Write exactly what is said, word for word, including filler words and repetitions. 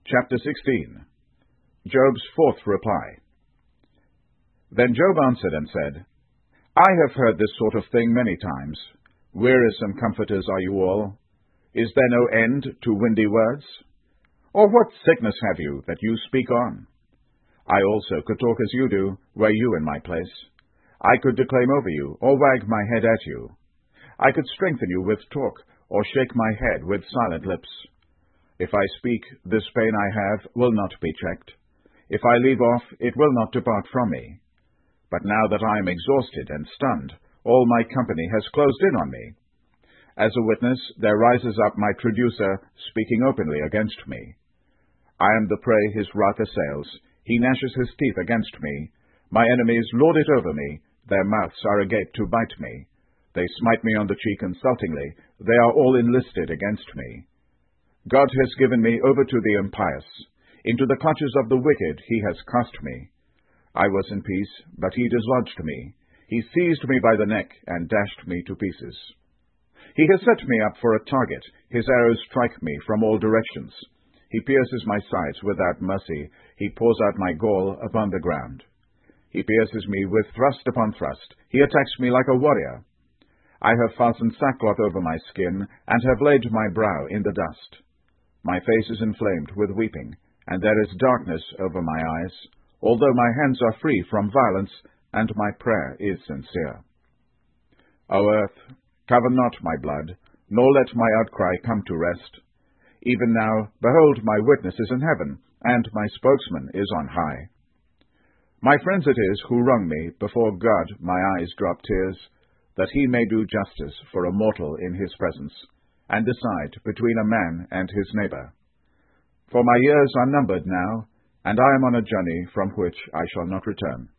Chapter sixteen. Job's fourth reply. Then Job answered and said, I have heard this sort of thing many times. Wearisome comforters are you all. Is there no end to windy words? Or what sickness have you that you speak on? I also could talk as you do, were you in my place. I could declaim over you, or wag my head at you. I could strengthen you with talk, or shake my head with silent lips. If I speak, this pain I have will not be checked. If I leave off, it will not depart from me. But now that I am exhausted and stunned, all my company has closed in on me. As a witness, there rises up my traducer, speaking openly against me. I am the prey his wrath assails. He gnashes his teeth against me. My enemies lord it over me. Their mouths are agape to bite me. They smite me on the cheek insultingly. They are all enlisted against me. God has given me over to the impious. Into the clutches of the wicked he has cast me. I was in peace, but he dislodged me. He seized me by the neck and dashed me to pieces. He has set me up for a target. His arrows strike me from all directions. He pierces my sides without mercy. He pours out my gall upon the ground. He pierces me with thrust upon thrust. He attacks me like a warrior. I have fastened sackcloth over my skin, and have laid my brow in the dust. My face is inflamed with weeping, and there is darkness over my eyes, although my hands are free from violence, and my prayer is sincere. O earth, cover not my blood, nor let my outcry come to rest. Even now, behold, my witness is in heaven, and my spokesman is on high. My friends it is who wrong me, before God my eyes drop tears, that he may do justice for a mortal in his presence, and decide between a man and his neighbor. For my years are numbered now, and I am on a journey from which I shall not return.